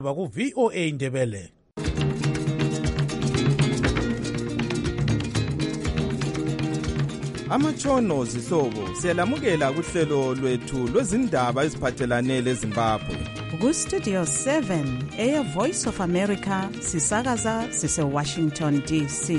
ku VOA Indebele. Amatshono zihlobo siyalamukela kuhlelo lwethu lwezindaba eziphathelane leZimbabwe. Ku Studio 7 Air Voice of America sisakaza sise Washington DC.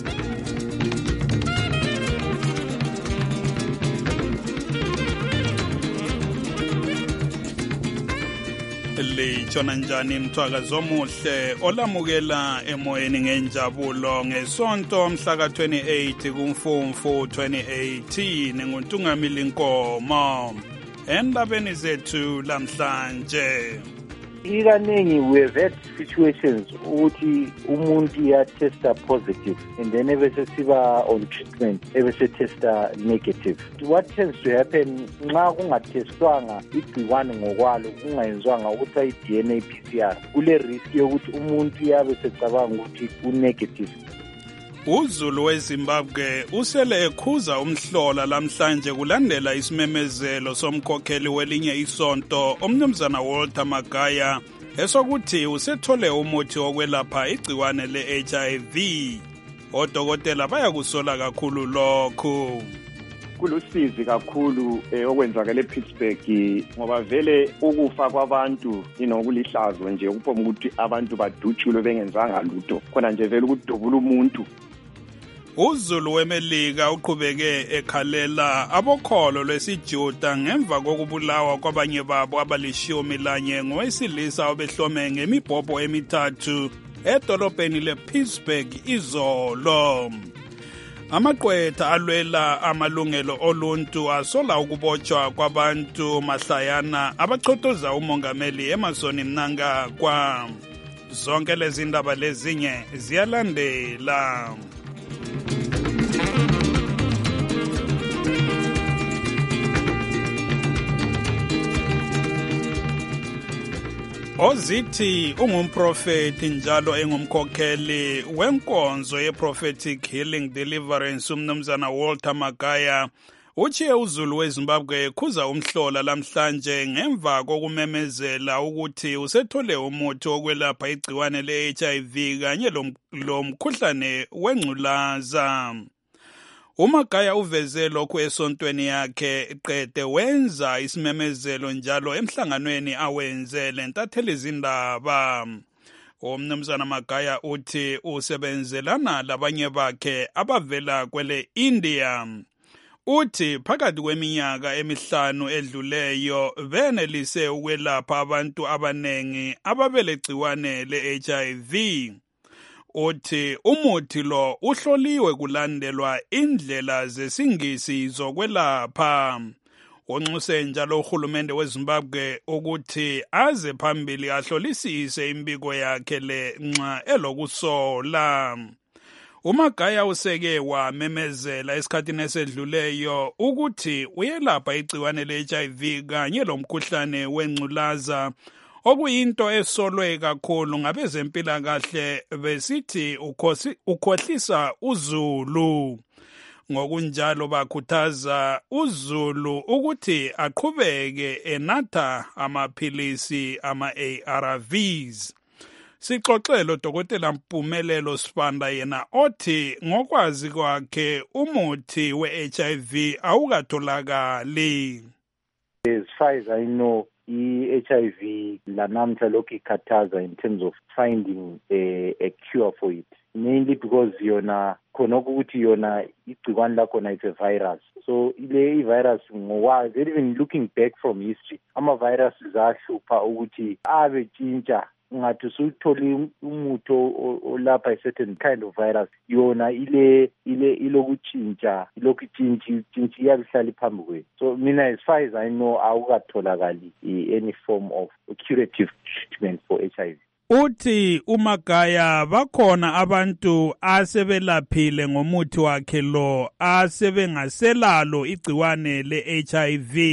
Litshona njani mthwakazi omuhle olamukela emoyeni ngenjabulo ngesonto mhla ka-28 kuMfumfu 2018 nguNtungamili Nkomo endabeni zethu lamhlanje. Ikaningi we have had situations ukuthi umuntu ya-testa positive and then ebese siba on treatment ebese testa negative. What tends to happen nxa kungatestwanga igciwane ngokwalo kungayenzwanga ukuthi i-DNA PCR kule risk yokuthi umuntu yabe secabanga ukuthi u-negative. uZulu weZimbabwe usele ekhuza umhlola lamhlanje kulandela isimemezelo somkhokheli welinye isonto umnumzana Walter Magaya esokuthi usethole umuthi wokwelapha igciwane le-HIV. Odokotela bayakusola kakhulu lokhu. Kulusizi kakhulu okwenzakala ePittsburgh ngoba vele ukufa kwabantu kulihlazo nje kuphoma ukuthi abantu badutshulwe bengenzanga lutho khona nje vele ukudubula umuntu. uZulu weMelika uqhubeke ekhalela abokholo lwesiJuda ngemva kokubulawa kwabanye babo abali-11 ngowesilisa obehlome ngemibhobho emithathu edolobheni lePittsburgh izolo. Amaqwetha alwela amalungelo oluntu asola ukubotshwa kwabantu mahlayana abachotoza umongameli Emmerson Mnangagwa. Zonke lezi ndaba lezinye ziyalandela. Ozithi ungumprofeti njalo engumkhokheli wenkonzo ye-Prophetic Healing Deliverance umnumzana Walter Magaya uchiye uZulu weZimbabwe ekhuza umhlola lamhlanje ngemva kokumemezela ukuthi usethole umuthi wokwelapha igciwane le-HIV kanye lomkhuhlane wengculaza. uMagaya uveze lokhu esontweni yakhe qede wenza isimemezelo njalo emhlanganweni awenze lentatheli izindaba. Umnumzana Magaya uthi usebenzelana labanye bakhe abavela kwele India. Uthi phakathi kweminyaka emihlanu edluleyo benelise ukwelapha abantu abanengi ababelegciwane le-HIV. Uthi umuthi lo uhloliwe kulandelwa indlela zesingisi zokwelapha. Unxuse njalo uhulumende weZimbabwe ukuthi aze phambili ahlolisise imbiko yakhe le nxa elokusola. uMagaya useke wamemezela esikhathini esedluleyo ukuthi uyelapha igciwane le-HIV kanye lomkhuhlane wengculaza okuyinto esolwe kakhulu ngabezempilakahle besithi ukhohlisa uZulu. Ngokunjalo bakhuthaza uZulu ukuthi aqhubeke enatha amaphilisi ama-ARVs. Sixoxelo Dr. Mpumelelo Sibanda yena othi ngokwazi kwakhe umuthi we-HIV awukatholakali. As far as I know, i-HIV lanamhla lokhu ikhathaza in terms of finding a cure for it, mainly because yona khona ukuthi yona igciwane lakhona it's a virus. So ile virus ngokwazi, even looking back from history, ama-virus zahlupha ukuthi abe tshintsha ngathi usuthole umuthi olapha a certain kind of virus yona ilokutshintsha iyabihlala phambi kwethu. So mina as far as I know awukatholakali any form of curative treatment for HIV. Uthi uMagaya bakhona abantu asebelaphile ngomuthi wakhe lo asebengaselalo igciwane le-HIV.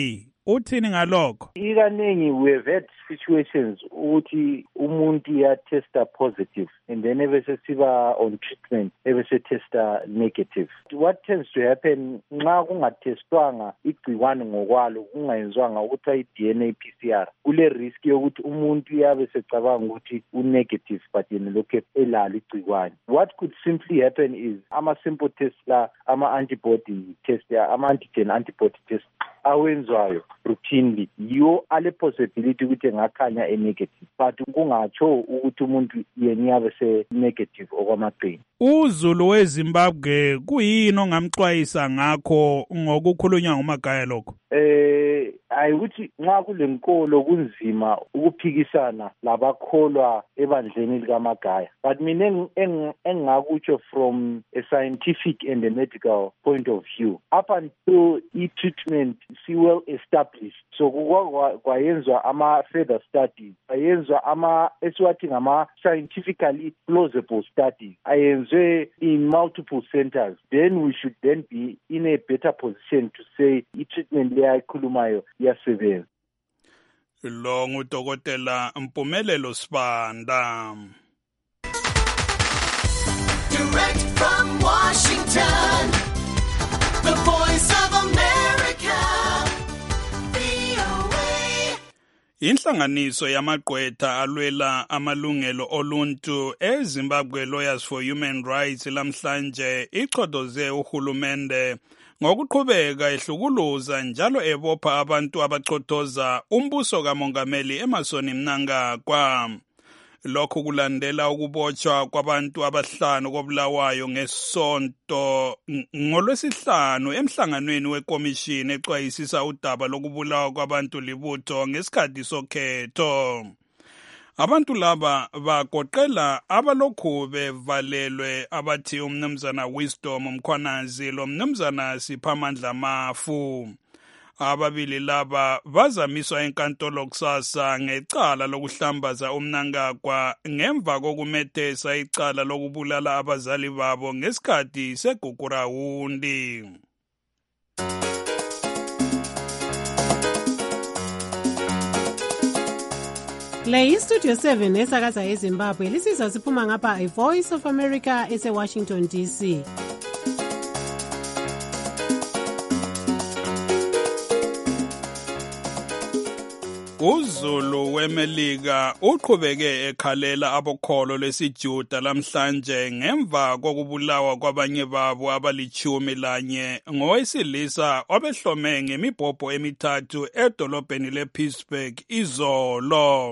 uthini ngalokho? Ikaningi we have had situations ukuthi umuntu uyatesta positive and then ebese siba on treatment ebese testa negative. What tends to happen nxa kungatestwanga igcikwane ngokwalo kungayenzwanga ukuthi i-DNA PCR kule risk yokuthi umuntu uyabe secabanga ukuthi u-negative but yena lokhu elalo igcikwane. What could simply happen is ama-simple tests la ama-antibody test ama-antigen antibody test awenzwayo routinely yiwo ale possibility ukuthi engakhanya e-negative but kungatsho ukuthi umuntu yena uyabe se-negative okwamaqini. uZulu weZimbabwe kuyini ongamxwayisa ngakho ngokukhulunywa nguMagaya lokho? Ayikuthi nxa kulenkolo kunzima ukuphikisana labakholwa ebandleni likaMagaya, but mina engakutsho from a scientific and a medical point of view, up until i-treatment si well established, so kwayenzwa ama-further studies, ayenzwa esiwathi ngama-scientifically plausible studies, ayenzwe in multiple centers, then we should then be in a better position to say i-treatment le ayikhulumayo iyasebenza. Lo ngudokotela Mpumelelo Sibanda. Direct from Washington, the voice of America, VOA. Inhlanganiso yamagqwetha alwela amalungelo oluntu eZimbabwe Lawyers for Human Rights lamhlanje ichodoze uhulumende ngokuqhubeka ehlukuluza njalo ebopha abantu abachothoza umbuso kamongameli Emmerson Mnangagwa. Lokhu kulandela ukubotshwa kwabantu abahlanu kobulawayo ngesonto ngolwesihlanu emhlanganweni wekomishini exwayisisa udaba lokubulawa kwabantu libutho ngesikhathi sokhetho. Abantu laba bagoqela abalokhu bevalelwe abathi umnumzana Wisdom Mkhwanazi lo mnumzana Siphamandla Mafu. Ababili laba bazamiswa enkantolo kusasa ngecala lokuhlambaza uMnangagwa ngemva kokumethesa icala lokubulala abazali babo ngesikhathi segugurawundi. Le iStudio 7 esakaza eZimbabwe lisizwa siphuma ngapha iVoice of America ese-Washington DC. uZulu weMelika uqhubeke ekhalela abokholo lesiJuda lamhlanje ngemva kokubulawa kwabanye babo abali-11 ngowesilisa obehlome ngemibhobho emithathu edolobheni lePittsburgh izolo.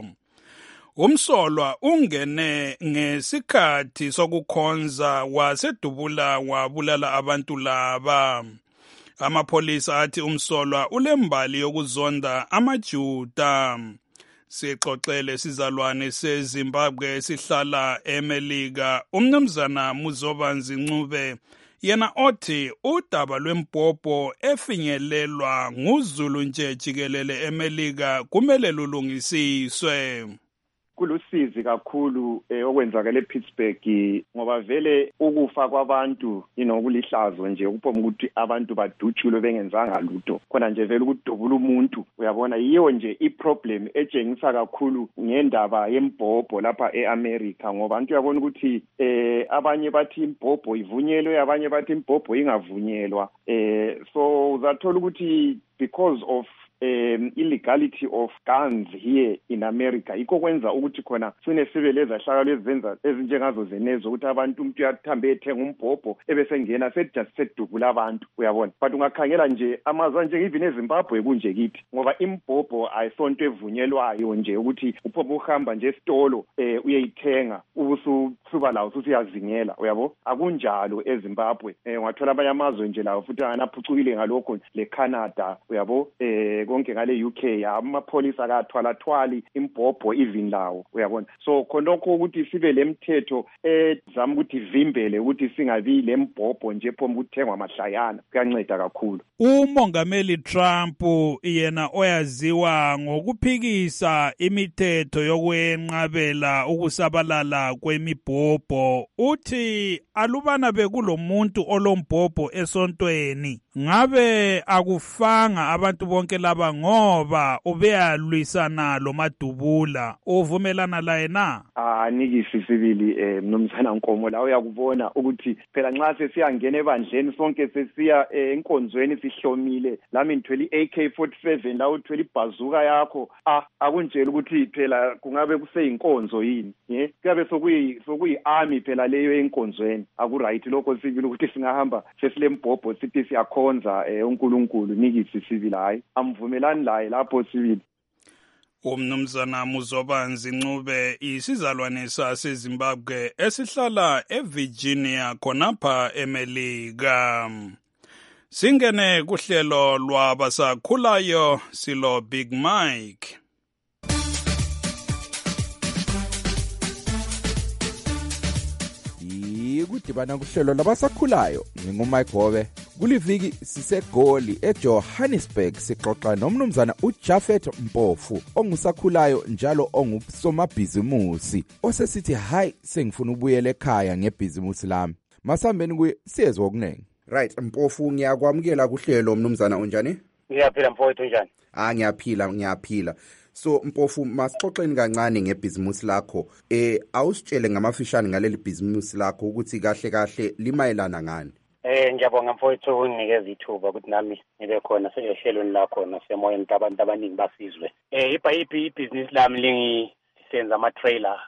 Umsolwa ungene ngesikhathi sokukhonza wasedubula wabulala abantu laba. Amapholisa athi umsolwa ulembali yokuzonda amaJuda. Sixoxele sizalwane seZimbabwe sihlala eMelika umnumzana Muzobanzi Ncube yena othi udaba lwembhobho efinyelelwa nguZulu nje jikelele eMelika kumele lulungisiswe. Kulusizi kakhulu okwenzakala ePittsburgh ngoba vele ukufa kwabantu kulihlazo nje ukuphoma ukuthi abantu badutshulwe bengenzanga lutho khona nje vele ukudubula umuntu uyabona yiyo nje iproblem etshengisa kakhulu ngendaba yembhobho lapha eAmerica ngoba abantu uyabona ukuthi abanye bathi imbhobho ivunyelwe abanye bathi imbhobho ingavunyelwa so uzathola ukuthi because of illegality of guns here in America yikho kwenza ukuthi khona sine sibe lezahlakalo ezizenza ezinjengazo zenezo ukuthi abantu umuntu uyathambe ethenga umbhobho ebesengena sedubula abantu uyabona but ungakhangela nje amazwe nje even eZimbabwe kunje kithi ngoba imbhobho ayisonto evunyelwayo nje ukuthi uphopho uhamba nje esitolo uyayithenga ubusuba lawo usuyazingela uyabo akunjalo eZimbabwe ungathola abanye amazwe nje lawo futhi anaphucukile ngalokho leCanada uyabo konke ngale UK amapholisa akathwalathwali imbhobho even lawo uyabona so khonokho ukuthi sibe lemthetho ezama ukuthi vimbele ukuthi singabi lembhobho nje phoma ukuthengwa amahlayana kuyanceda kakhulu. Umongameli Trump yena oyaziwa ngokuphikisa imithetho yokwenqabela ukusabalala kwemibhobho uthi alubana bekulomuntu olombhobho esontweni ngabe akufanga abantu bonke laba ngoba ubeyalwisana lo Madubula uvumelana laye na? Nikisi sibili mnumzana Nkomo la uyakubona ukuthi phela nxa sesiyangena ebandleni sonke sesiya enkonzweni sihlomile lami ngithwele AK47 la uthwele ibhazuka yakho akunjela ukuthi phela kungabe kuseyinkonzo yini kuyabe sokuyi army phela leyo enkonzweni akuright lokho sibili ukuthi singahamba sesilembhobho sithi siyakhonza uNkulunkulu nikisi sibili hayi amvumelani laye lapho sibili. Umnumzana Muzobanzi Ncube isizalwane saseZimbabwe esihlala eVirginia khonapha eMelika. Singene kuhlelo lwabasakhulayo silo Big Mike. Kudibana kuhlelo labasakhulayo ngingumike Hobe kuliviki sisegoli eJohannesburg sixoxa nomnumzana uJafet Mpofu ongusakhulayo njalo ongusomabhizimusi osesithi hayi sengifuna ubuyela ekhaya ngebhizimusi lami masambeni kuye siyezwe okunenge. Right Mpofu ngiyakwamukela kuhlelo mnumzana unjani? Ngiyaphila mfowethu unjani? Ngiyaphila. So Mpofu masixoxeni kancane ngebhizimusi lakho. Awusitshele ngamafishane ngaleli bhizimusi lakho ukuthi kahle limayelana ngani? Ngiyabonga mfowethu unginikeza ithuba ukuthi nami ngibe khona sehlelweni lakho nasemoyeni abantu abaningi basizwe. Ibhizinisi lami lingisenza ama-trailer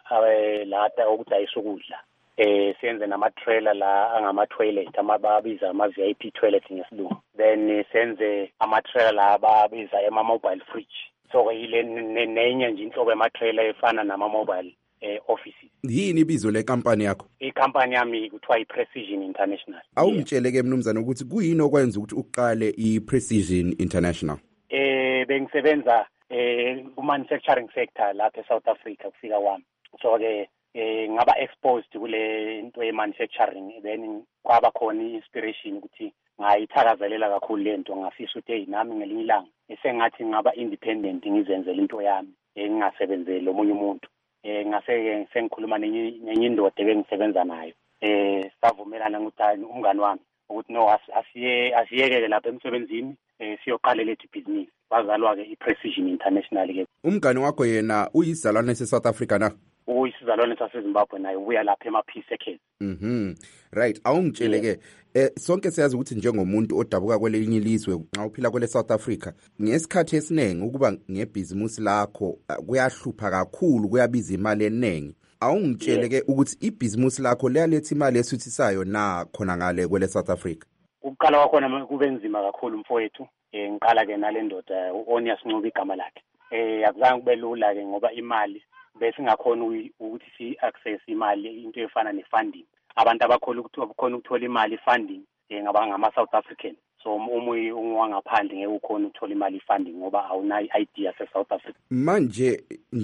lata ukuthi ayisukudla. Senze nama-trailer la angama-toilet ababiza ama-VIP toilet ngesilungu. Then senze ama-trailer la ababiza ama-mobile fridge. So ile nenye nje inhlobo yama-trailer efana nama-mobile offices. Yini ibizo le-company yakho? I-company yami kuthiwa i-Precision International. Awungitshele-ke mnumzana ukuthi kuyini okwenza ukuthi uqale i-Precision International? Bengisebenza ku-manufacturing sector lapha eSouth Africa kufika kwami. So-ke ngaba exposed kule into ye-manufacturing then kwaba khona i-inspiration ukuthi ngayithakazelela kakhulu lento ngafisa ukuthi nami ngelinye ilanga esengathi ngaba independent ngizenzele into yami ngingasebenzeli omunye umuntu. Ngase sengikhuluma nenye indoda ebengisebenza nayo. Savumelana ukuthi umngani wami ukuthi no asiyeke lapha emsebenzini siyoqala lethu business. Bazalwa-ke i-Precision International ke. Umngani wakho yena uyisizalwane se-South Africa na? Uyisizalwane saseZimbabwe naye ubuya lapha ema-Peace Acres. Right awungitshele-ke sonke siyazi ukuthi njengomuntu odabuka kwelinye ilizwe nxa uphila kwele South Africa ngesikhathi esiningi ukuba ngebhizimusi lakho kuyahlupha kakhulu kuyabiza imali eningi. Awungitshele-ke ukuthi ibhizimusi lakho liyaletha imali esuthisayo na khona ngale kwele South Africa? Ukuqala kwakhona kube nzima kakhulu mfowethu. Ngiqala-ke nale ndoda u-Onias Ncube igama lakhe. Akuzange kube lula-ke ngoba imali bese ngakhona ukuthi si-access imali into efana ne-funding. Abantu abakhona ukuthola imali funding ngama-South African. So umuyi ungwangaphandle ngeke ukhona ukuthola imali funding ngoba awunayo i-ID se-South Africa. Manje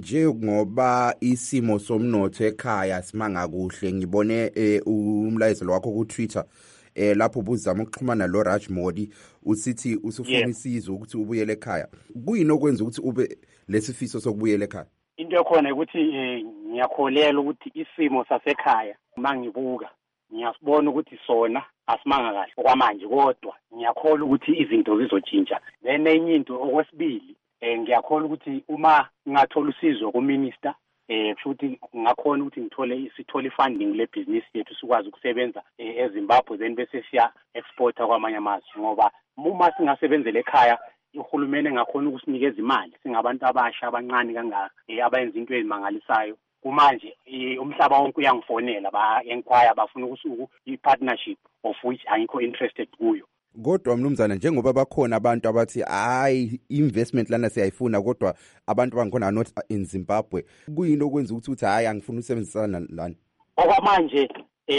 ngoba isimo somnotho ekhaya simanga kuhle ngibone umlayezelo wakho ku Twitter lapho ubuzama ukuxhumana lo Raj Modi usithi usufuna isizo ukuthi ubuyele ekhaya. Kuyini okwenza ukuthi ube lesifiso sokubuyela ekhaya? Into ekhona ukuthi ngiyakholela ukuthi isimo sasekhaya mangibuka ngiyasibona ukuthi sona asimanga kahle okwamanje kodwa ngiyakhola ukuthi izinto zizotshintsha. Then enye into okwesibili ngiyakhola ukuthi uma ngathola usizo kuminister futhi ngakhona ukuthi sithole funding le business yethu sikwazi ukusebenza eZimbabwe then bese siya exporta kwamanye amazwe ngoba uma singasebenzele ekhaya uhulumeni ngakhona ukusinikeza imali singabantu abasha abancane kangaka abayenza into ezimangalisayo. Kumanje umhlaba wonke uyangifonela enkwaya bafuna ukusuku i-partnership of which angikho interested kuyo. Kodwa mnumzana njengoba bakhona abantu abathi hayi investment lana siyayifuna kodwa abantu bangikhona not in Zimbabwe kuyini okwenza ukuthi hayi angifuna ukusebenzisana lana? Okwamanje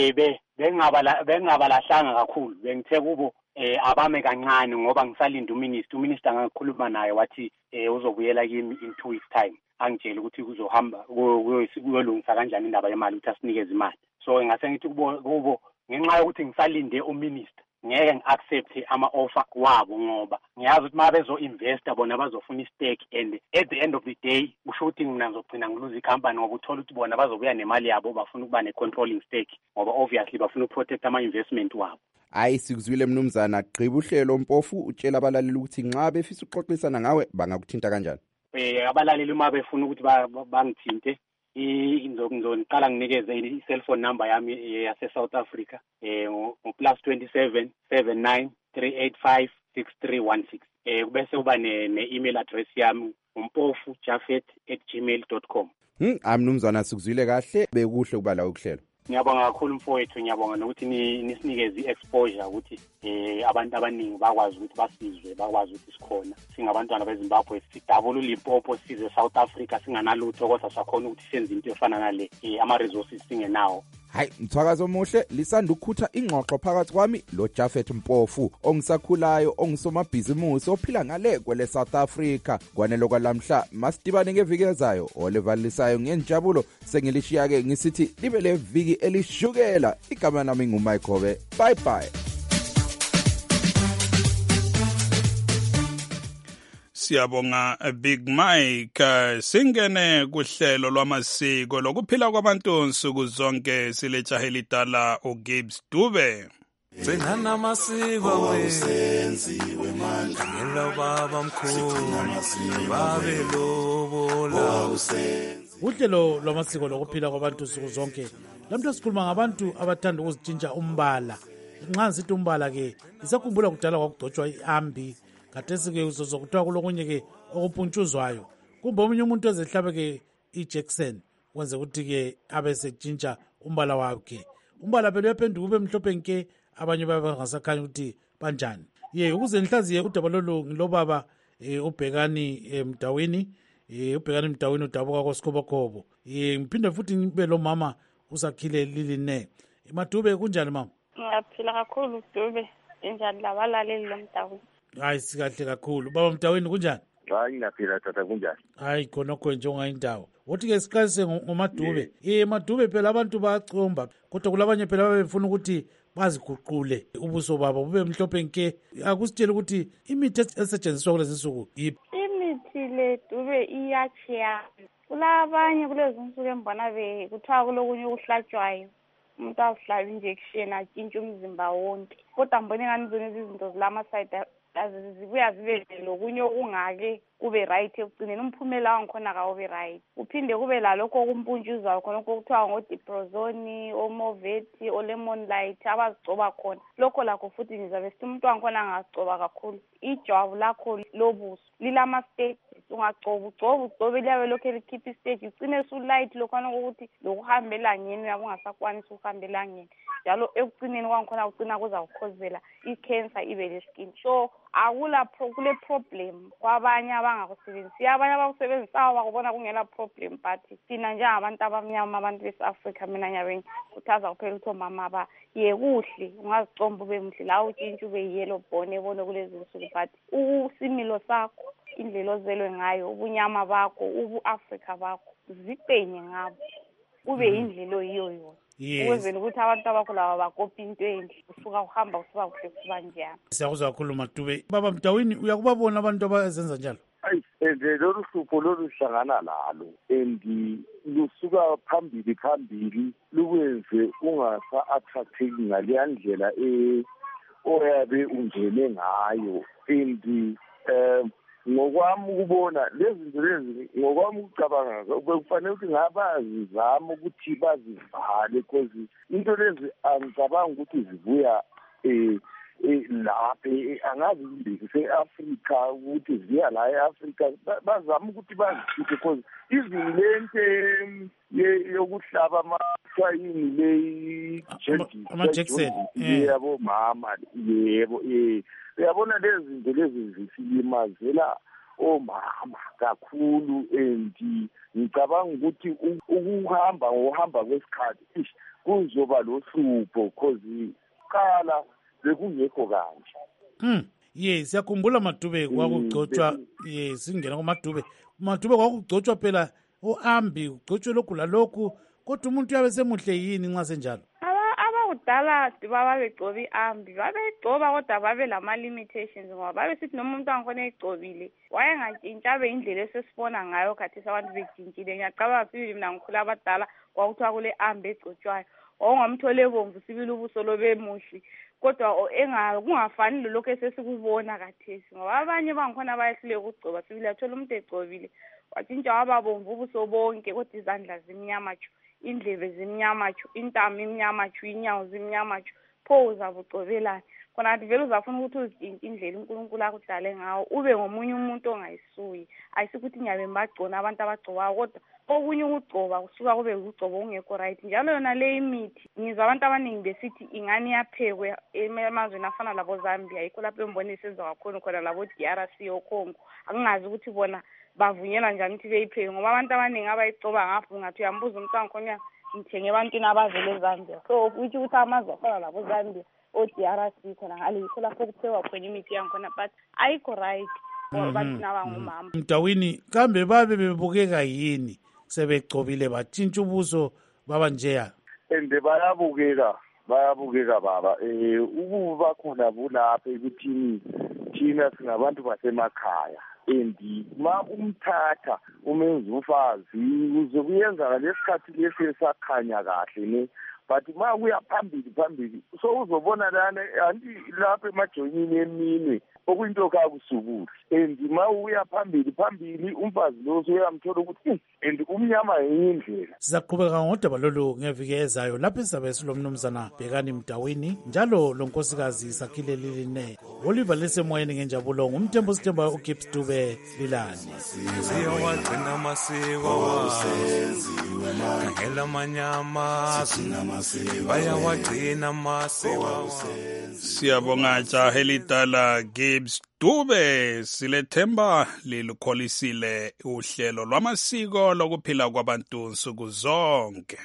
bengabalahlanga kakhulu bengithe kubo abame kancane ngoba ngisalinda uminister angakhuluma naye wathi uzobuyela kimi in 2 weeks time angitshela ukuthi kuzohamba kuyolungisa kanjani indaba yemali ukuthi asinikeze imali. So ngase ngithi kubo ngenxa yokuthi ngisalinde uminister ngeke ngi-accept ama-offer wabo ngoba ngiyazi ukuthi uma bezo-investa bona bazofuna i-stake and at the end of the day kusho ukuthi mina ngizogcina ngiluza i-company ngoba uthola ukuthi bona bazobuya nemali yabo bafuna ukuba ne-controlling stake ngoba obviously bafuna ukuprotect ama-investment wabo. Hayi sikuzwile mnumzana gqiba uhlelo Mpofu utshela abalaleli ukuthi nxa befisa uxoxisana ngawe bangakuthinta kanjani. Abalaleli uma befuna ukuthi bangithinte ngizoniqala nginikeze i-cellphone number yami yase-South Africa +27 79 385 6316 kubese kuba ne-email address yami umpofu.jafet@gmail.com. Mnumzana sikuzwile kahle bekuhle kuba la ukuhlelo. Ngiyabonga kakhulu mfowethu, ngiyabonga nokuthi nisinikeze i-exposure ukuthi abantu abaningi bakwazi ukuthi basizwe, bakwazi ukuthi sikhona singabantwana beZimbabwe sidabula uLimpopo size South Africa singanalutho kodwa sakhona ukuthi senze into efana nale ama-resources singenawo. Hayi mthwakazo omuhle lisanda ukukhutha ingxoxo phakathi kwami lo Jafet Mpofu ongisakhulayo ongisomabhizimusi ophila ngale kwele South Africa kwanelo kwalamhla masidibane ngeviki ezayo olevalisayo ngenjabulo sengilishiya ke ngisithi libe le viki elishukela igama nami nguMayikhove. Bye bye. Siyabonga Big Mike. Singene kuhlelo lwamasiko lokuphila kwabantu nsuku zonke silejaheli dala uGibbs Dube. Sengana amasiko wesenziwe manje ngelo baba mkhulu babe lobola uhlelo lwamasiko lokuphila kwabantu nsuku zonke lamhla sikhuluma ngabantu abathanda ukuzitshintsha umbala. Nxa sithi umbala ke isakhumbula kudala kwakugcotshwa iambi kathesi-ke uzokuthiwa kulokunye ke okupuntshuzwayo kumbe omunye umuntu ezehlabe ke iJackson kwenze ukuthi-ke abe setshintsha umbala wakhe. Umbala phela uyaphenduka ube mhlophe nke abanye bangasakhanyi ukuthi banjani. Ukuze nihlaziye udaba lolu ngilobaba uBhekani Mdawini uBhekani Mdawini udabuka koSikhobokobo. Ngiphinde futhi ngibe lo mama usakhile Liline. Madube kunjani mama? Ngiyaphila kakhulu Dube. Enjani labalaleli loMdawini? Hayi sikahle kakhulu. Baba Mdawini kunjani? Hayi ngiyaphila tata kunjani? Hayi khonokho njengayindawo. Wothi-ke siqalise ngoMadube. Madube phela abantu bayacomba kodwa kulabanye phela bebefuna ukuthi baziguqule ubuso babo bube mhlophe nke. Akusitshela ukuthi imithi esetshenziswa kulezi nsuku yiphi? Imithi le Dube iyatshiya. Kulabanye kulezi nsuku embona kuthiwa kulokunye okuhlatshwayo. Umuntu awuhlaba injection atshintshe umzimba wonke. Kodwa mbone ngani zona izinto zilama-side zibuya zibe lokunye okungake kube right ekugcineni umphumela wangikhona kawube right. Uphinde kube lalokho okumpuntshuzwayo khonokho okuthiwa ngodiprozoni, omoveti, olemon light abazigcoba khona. Lokho lakho futhi ngizabe sithi umuntu wangikhona angagcoba kakhulu. Ijwabu lakho lobuso lilama-stages ugcobe liyabe lokho likhipha istage ugcine sulight lokhona ukuthi lokuhamba elangeni uyabe ungasakwanisi ukuhamba elangeni. Njalo ekugcineni kwangikhona kugcina kuza kukhozela i-cancer ibe le-skin. So kule problem kwabanye abangakusebenzisi. Abanye abakusebenzisayo bakubona kungela problem but thina njengabantu abamnyama abantu bese-Afrika mina nyabe ngikuthaza kuphela ukuthi omama kuhle ungazicomba ube muhle la utshintshe ube yellow bone ebone kulezi nsuku but usimilo sakho indlela ozelwe ngayo ubunyama bakho ubu-Afrika bakho ziqenye ngabo ube yindlela oyiyo yona. Ukwenzela ukuthi abantu abakho laba bakopi into enhle usuka uhamba usuka kuhle kuba njani. Siyakuzwa kakhulu Madube. Baba Mdawini uyakubabona abantu abazenza njalo? Lolu hlupho loluhlangana lalo and lusuka phambili lukwenze ungasa-attracteki ngaleya ndlela oyabe ungene ngayo and ngokwami ukubona lezi zinto lezi ngokwami ukucabanga kufanele ukuthi ngabazizama ukuthi bazivale because into lezi angicabanga ukuthi zibuya lapha angazi se-Afrika ukuthi ziya la e-Afrika bazama ukuthi bazikhiphe because even lento yokuhlaba amatshayini ama-Jackson yabo mama yebo uyabona lezi zinto lezi zisilimazela omama kakhulu and ngicabanga ukuthi ngokuhamba kwesikhathi kuzoba lohlupho because qala bekungekho kanje. Siyakhumbula Madube kwakugcotshwa singena kuMadube kwakugcotshwa phela oambi ugcotshwe lokhu lalokhu kodwa umuntu uyabe semuhle yini nxa senjalo? Abakudala babegcoba iambi babegcoba kodwa babe lama-limitations ngoba babesithi noma umuntu wangikhona egcobile wayengatshintshi abe indlela esesibona ngayo khathesi abantu betshintshile. Ngiyacabanga sibili mina ngikhula abadala kwakuthiwa kule ambi egcotshwayo wawungamthole ebomvu sibili ubuso lobe muhle kodwa kungafani lolokhu esesikubona kathesi, ngoba abanye bangikhona bayehluleka ukugcoba. Sibili athola umuntu egcobile watshintsha wababomvu ubuso bonke, kodwa izandla zimnyama tshu, indlebe zimnyama tshu, intamo imnyama tshu, inyawo zimnyama tshu. Pho uzabucobelani? Khona athi vele uzafuna ukuthi uzitshintshe indlela uNkulunkulu akudale ngawo, ube ngomunye umuntu ongayisuyi. Ayisikuthi ngiyabe mbagcona abantu abagcobayo, kodwa okunye ukugcoba kusuka kube ukugcoba ungekho right. Njalo yona le imithi ngizwa abantu abaningi besithi ingani yaphekwe emazweni afana labo Zambia, yikho lapho embone isenza kakhulu khona labo DRC oKongo. Akungazi ukuthi bona bavunyelwa njani ukuthi beyipheke, ngoba abantu abaningi abayigcoba ngapho ngathi uyambuza umuntu wangikhona ngithenge ebantwini abavele eZambia. So kuthi ukuthi amazwe afana labo Zambia o-DRC khona ngale yikho lapho kuphekwa khona imithi yangikhona, but ayikho right for abantu abangomama. Mdawini, kambe babe bebukeka yini sebegcobile batshintsha ubuso baba njeya? And bayabukeka baba. Ukuba khona bulapha ekuthini thina singabantu basemakhaya, and ma umthatha umenza umfazi uzokuyenza lesikhathi lesi esakhanya kahle ne, but ma uya phambili so uzobona lana anti lapha emajoyini eminwe okuyinto kakusukuli, and ma uya phambili umfazi lo uyamthola ukuthi and umnyama yindlela. Sizaqhubeka ngodaba lolu ngeviki ezayo lapho sizabe silomnumzana Bhekani Mdawini njalo lonkosikazi Sakhile Liline. Oliver lesemoyeni ngenjabulo ngumthembu sithemba uGibbs Dube Lilani. Siyawagcina amasiko wasenziwe manje, khangela amanyama bayawagcina amasiko. Siyabonga jaha elidala Gibbs Dube, silethemba lilukholisile uhlelo lwamasiko lokuphila kwabantu nsuku zonke.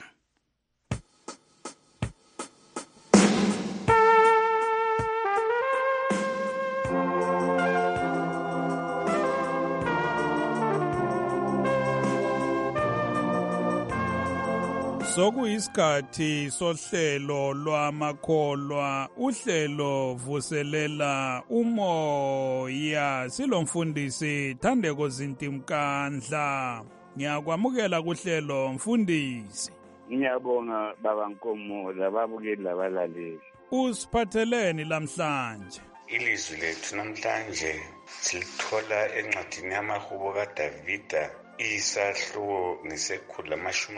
Sokuyisikhathi sohlelo lwamakholwa, uhlelo vuselela umoya. Silomfundisi Thandeko Zintimkandla. Ngiyakwamukela kuhlelo mfundisi. Ngiyabonga baba Nkomo lababukeli labalaleli. Usiphatheleni lamhlanje? Ilizwi lethu namhlanje silithola encwadini yamahubo kaDavida, isahluko ngesekhulu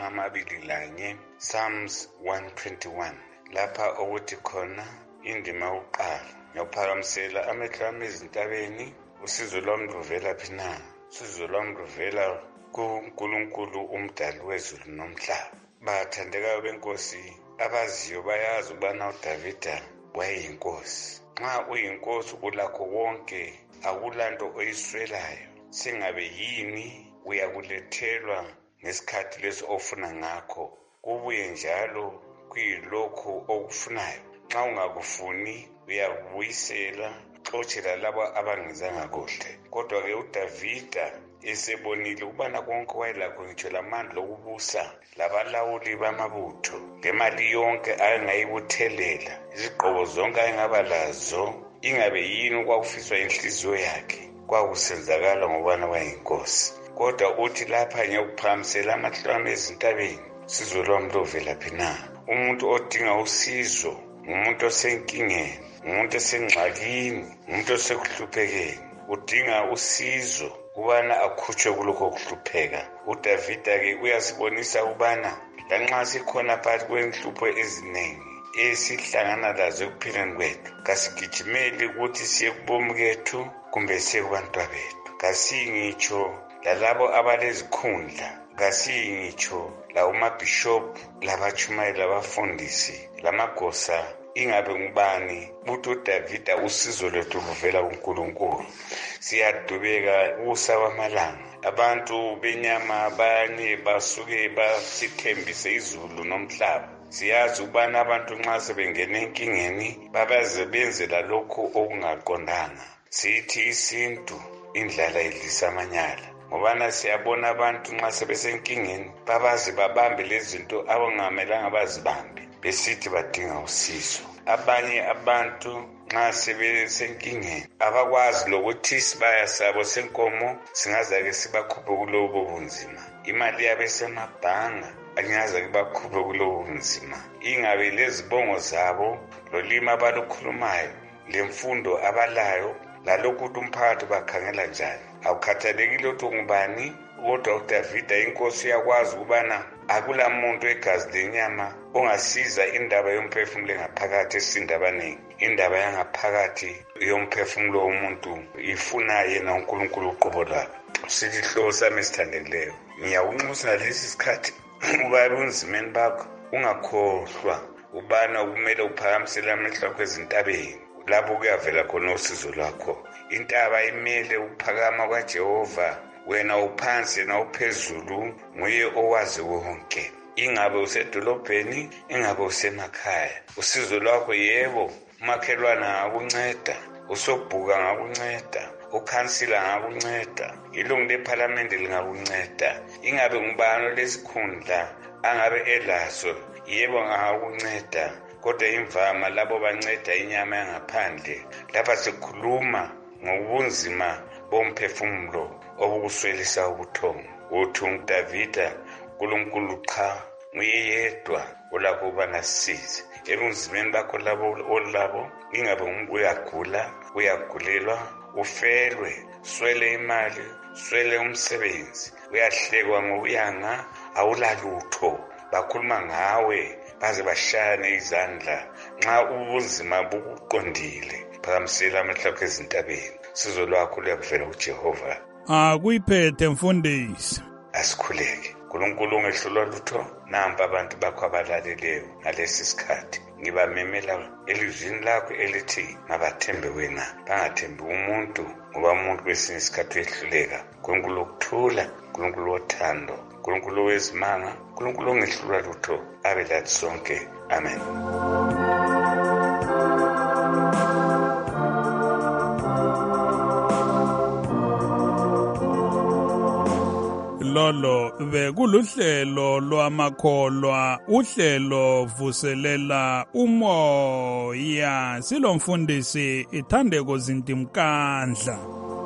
21, Psalms 121, lapha okuthi khona indima yokuqala, ngiyophakamisela amehlo ami ezintabeni, usizo lwami luvela phi na? Usizo lwami luvela kuNkulunkulu umdali wezulu nomhlaba. Bathandekayo benkosi abaziyo bayazi ukubana uDavida wayeyinkosi. Nxa uyinkosi ulakho konke, akulanto oyiswelayo. Singabe yini uyakulethelwa ngesikhathi leso ofuna ngakho, kubuye njalo kuyilokhu okufunayo. Nxa ungakufuni uyakubuyisela, uxotshela labo abangenzanga kuhle. Kodwa-ke uDavida esebonile ukubana konke wayelakho, ngitsho lamandla okubusa, labalawuli bamabutho, lemali yonke ayengayibuthelela, izigqoko zonke ayengaba lazo, ingabe yini okwakufiswa inhliziyo yakhe, kwakusenzakala ngobana wayinkosi. Kodwa uthi lapha ngiyokuphakamisela amehlo ami ezintabeni, usizo lwami luvela phi na? Umuntu odinga usizo ngumuntu osenkingeni, ngumuntu osengxakini, ngumuntu osekuhluphekeni, udinga usizo ukubana akhutshwe kulokho kuhlupheka. uDavida-ke uyasibonisa ukubana lanxa sikhona phakathi kwenhlupho eziningi esihlangana lazo ekuphileni kwethu, kasigijimeli ukuthi siye kubomi kethu kumbe siye kubantwabethu. Kasingitsho lalabo abalezikhundla, kasingitsho lawomabhishophu, labatshumayeli, labafundisi, lamagosa, ingabe ngubani, buthi uDavida usizo lwethu luvela kuNkulunkulu. Siyadubeka ukusa kwamalanga, abantu benyama abanye basuke basithembise izulu nomhlaba. Siyazi ukubana abantu nxa sebengena enkingeni babaze benzela lokhu okungaqondanga. Sithi isintu indlala idlisa amanyala, ngobana siyabona abantu nxa sebesenkingeni babaze babambe lezinto abangamelanga bazibambe, besithi badinga usizo. Abanye abantu nxa sebesenkingeni abakwazi lokuthi isibaya sabo senkomo singazake sibakhuphe kulobo bunzima. Imali yabo esemabhanga anyaza kubakhuphe kulowo nzima. Ingabe lezibongo zabo, lolimi abalukhulumayo, lemfundo abalayo, lalokhu ukuthi umphakathi bakhangela njani. Awukhathalekile ukuthi ungubani, kodwa uDavida inkosi yakwazi ukubana akula muntu egazi lenyama ongasiza indaba yomphefumulo engaphakathi esinda abaningi. Indaba yangaphakathi yomphefumulo womuntu ifuna yena uNkulunkulu uqobo lwabo. Sithi hlobo sami esithandekileyo, ngiyakunxusa ngalesi sikhathi uba ebunzimeni bakho ungakhohlwa ubana kumele uphakamisele amehlo akho ezintabeni, lapho kuyavela khona usizo lwakho. Intaba imele ukuphakama kwaJehova, wena uphansi yena uphezulu, nguye owazi wonke. Ingabe usedolobheni, ingabe usemakhaya, usizo lwakho yebo, umakhelwana ngakunceda, usobhuka ngakunceda, ukhansila ngakunceda, ilungu lephalamende lingakunceda. Ingabe ngubani lesikhundla angabe elaso, yebo ngakunceda. Kodwa imvama labo banceda inyama yangaphandle. Lapha sikhuluma ngobunzima bomphefumulo obukuswelisa ubuthongo. Uthi uDavida, uNkulunkulu cha, nguye yedwa olakho ukuba nasisize. Ebunzimeni bakho labo, ingabe uyagula, uyagulelwa, ufelwe, swele imali, swele umsebenzi, uyahlekwa ngokuyanga, awulalutho, bakhuluma ngawe baze bashayane izandla. Nxa ubunzima bukuqondile, phakamisela amehlo akho ezintabeni, sizo lwakho luyakuvela kuJehova. Kuyiphethe mfundisi. Asikhuleke. uNkulunkulu ungehlulwa lutho. Nampa abantu bakho abalaleleyo ngalesi sikhathi. Ngibamemela elizwini lakho elithi mabathembe wena, bangathembi umuntu, ngoba umuntu kwesinye isikhathi uyehluleka. uNkulunkulu ukuthula, uNkulunkulu wothando, uNkulunkulu wezimanga, uNkulunkulu ongehlulwa lutho, abe lathi sonke. Amen. Lolo bekuluhlelo lwamakholwa, uhlelo vuselela umoya. Silomfundisi Ithandeko Zintimkandla.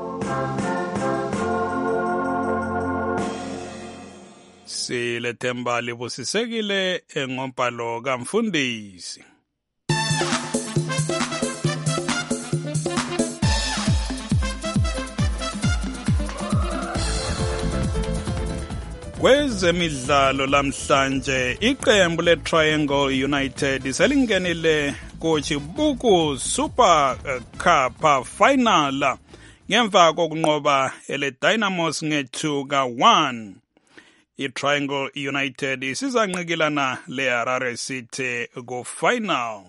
Silethemba libusisekile engombhalo kamfundisi. Kwezemidlalo lamhlanje iqembu leTriangle United selingenile kuChibuku Super Cup final ngemva kokunqoba eleDynamos nge2-1. iTriangle United isizanqikilana leHarare City ku-final.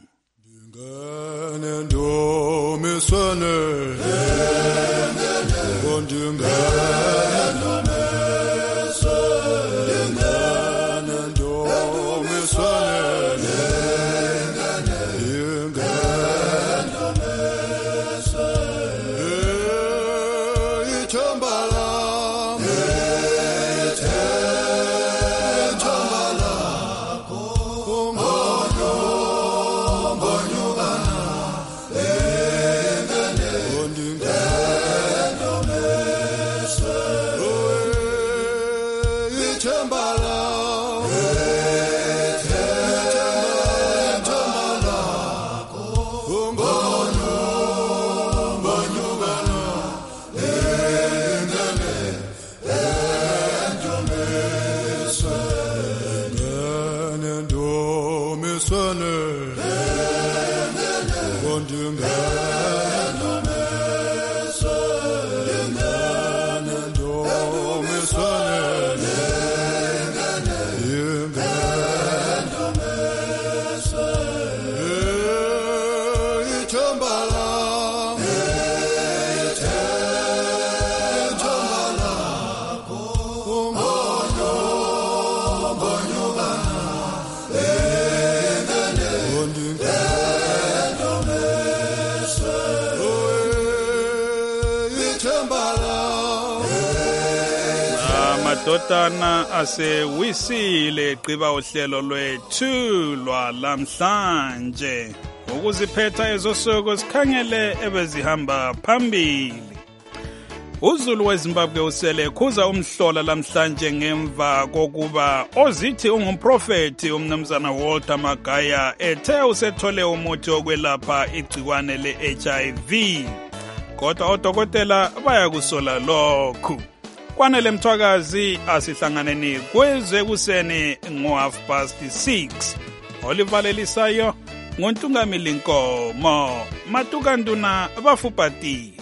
Amadodana asewisile eqiba uhlelo lwethu lwalamhlanje. Ukuziphetha ezosuku sikhangele ebezihamba phambili. uZulu weZimbabwe usele khuza umhlola lamhlanje ngemva kokuba ozithi ungumprofeti umnumzana Walter Magaya ethe usethole umuthi wokwelapha igciwane le-HIV. Kodwa odokotela bayakusola lokhu. Kwanele Mthwakazi asihlanganeni kwezwe kuseni ngo6:30. Olivalelisayo ngontungamili Nkomo Matuka Nduna bafupati.